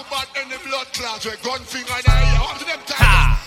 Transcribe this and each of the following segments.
bad in the blood clots with gun finger in the ear. Up to them Ha!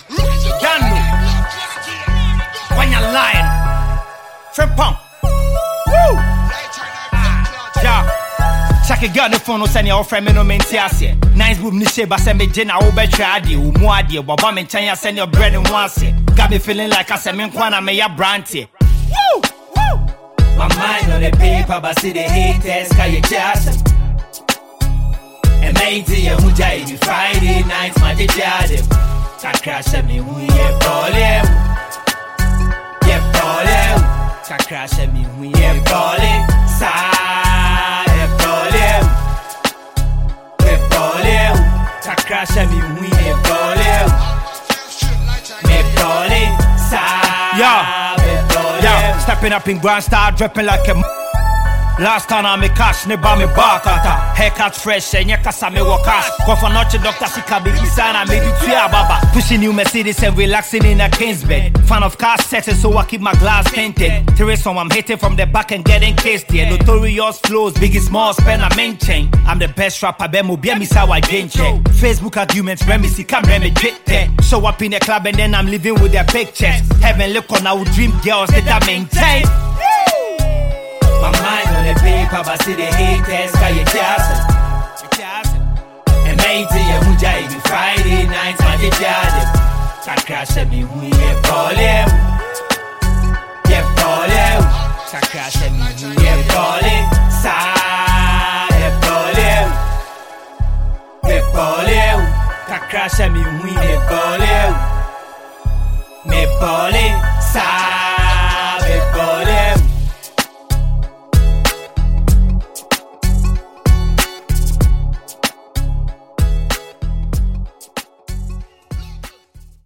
When you're lying, Trip Pump. Woo! Yeah. Check a girl the phone, no send your friend me no maintain. Nice boom, ni sheba send me Jenna over tradi, Umuadi, Baba me China send your bread and once. Got me feeling like I said me kwana me ya branty. Woo! Woo! My mind on the paper, but see the haters, can you just? And matey, you who die Friday night, my jade. Can crash at me, who ye balling? Ye balling. Can crash at me, who ye balling? Side, ye balling. Ye balling. Can crash at me, who ye balling? Me balling. Side, ye balling. Yeah, stepping up in grand, start dropping like a. Last time I me cash, ne ba me bakata. Haircut fresh, and yakasa me wakas. Go for noche, Dr. Sika baby sana, maybe tuya baba. Pushing new Mercedes and relaxing in a king's bed. Fan of car settings, so I keep my glass tinted. Teresa, I'm hitting from the back and getting cased here. Notorious flows, biggie small, spend a main chain. I'm the best rapper, Bemo, Biemi Sawa Jenche. Facebook arguments, Remy, come Remy, show up in the club and then I'm living with their pictures. Heaven look on our dream girls that I maintain. My mind on the paper, but see the haters, can you just? And matey, you who jive Friday nights, my jade. Can crash at me, who ye balling? Ye balling. Can crash at me, who ye balling? Side, ye balling. Ye balling. Can crash at me, who ye balling? Me balling.